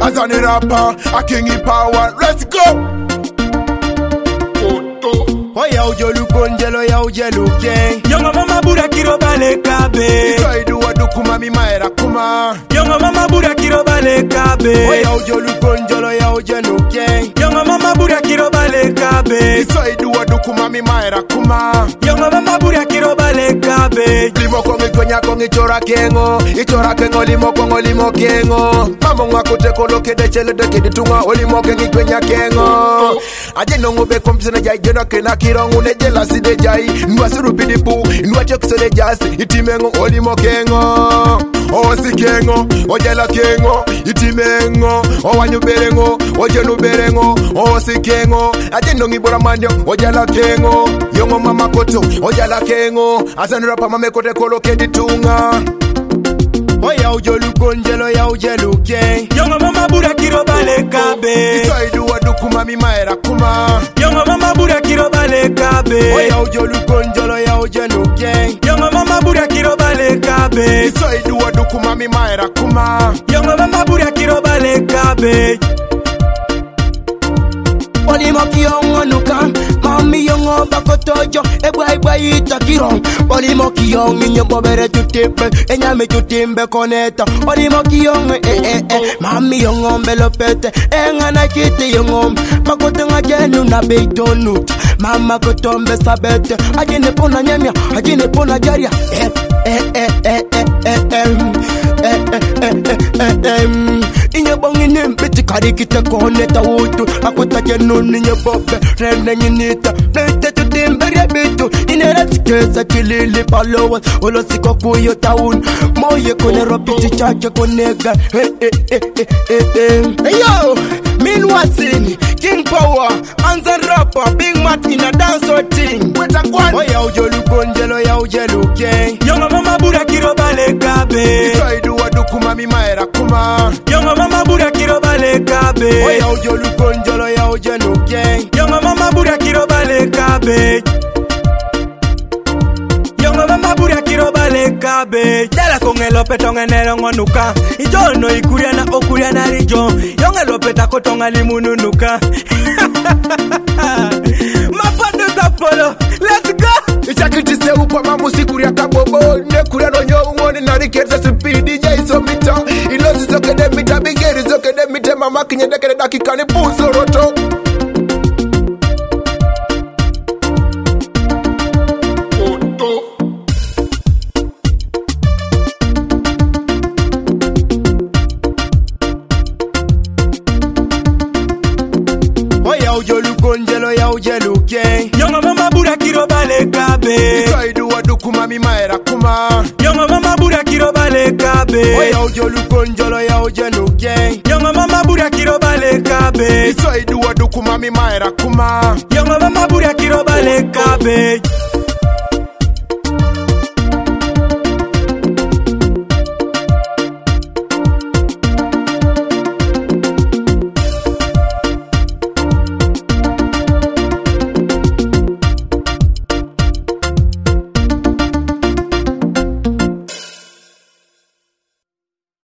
as a rapper, a king in power. Let's go. Oya ujolu konjelo ya ujelu king. Yongo mama bura kirobale kabe. Isaidu wadukuma mi maera kuma. Yongo mama bura kirobale kabe. Oya ujolu konjelo ya ujelu king. Yongo mama bura kirobale kabe. Isaidu wadukuma mi maera kuma. Yongo mama bura kirobale kabe. Limo kongi konya kongi chora kengo. Ichora kengo limo kongo limo kengo. Mamo ngakute koloke de chele de kiditunga. Olimo kengi konya kengo. Ajeno ngobe kompisana jai jeno kena kirongu ne jelasi de jai. Nwa surupidi pu. Nwa chokisole jasi. Itimengo olimo kengo. Osi kengo. Ojela kengo. Itimengo. Owanyuberengo. Ojenuberengo. Osi kengo. Ajeno ngibora mandio. Ojela kengo. Yongo mama koto. Ojela kengo. Asani rapa mame kote koloke ditunga. Oya ujolu konjelo ya ujelu king. Yongo mama bura kirobale kabe. Isaidu wadukuma mi maera kuma. Yongo mama bura kirobale kabe. Oya ujolu konjelo ya ujelu king. Yongo mama bura kirobale kabe. Isaidu wadukuma mi maera kuma. Yongo mama bura kirobale kabe. Olimo kiyongo nuka. Mami yongo bakotojo. Ebwa ita kirong. Olimo kiyongo nyombo bere tutimbe. Enyame tutimbe koneta. Olimo kiyongo Mami yongo mbelopete. Engana kiti yongo. Makotenga jenu na beitonut. Mama kotombe sabete. Ajine pona nyemya. Ajine pona jaria. Inye bongi nimbiti karikite koneta wutu. Akuta jenu ninye bobe. Rene nyinita. Bete tutimberia bitu. Inera sikeza chilili palowa. Olo siko kuyo taun. Moye kone ropiti chache konega. Hey yo, Minwasini, King Power, Anza rapper, Big Mat in a dance or ting. Oya ujolu konjelo ya ujelu king. Yongo mama bura kirobale kabe. Isaidu wadukuma mi maera kuma. Yongo mama bura kirobale kabe. Oya ujolu konjelo ya ujelu king. Yongo mama bura kirobale kabe. Yongo mama bura kirobale kabe. Dala kongelo petonga nelo ngonuka. Ijono ikuria na okuria na rijo. Yongelo peta kotonga limununuka. Mapando za polo. Let's go. Ichakitise upa mamu sikuria kabobo. Nekuria no nyo umone na rikeza sipidi jaiso mita. Ilozi zoke de mita bigeri zoke de mita. Mama kinye deke de dakika ni buzo roto. Oya ujolu konjelo ya ujelu king. Yongo mama bura kirobale kabe. Isaidu wadukuma mi maera kuma. Yongo mama bura kirobale kabe. Oya ujolu konjelo ya ujelu king. Yongo mama bura kirobale kabe. Isaidu wadukuma mi maera kuma. Yongo mama bura kirobale kabe.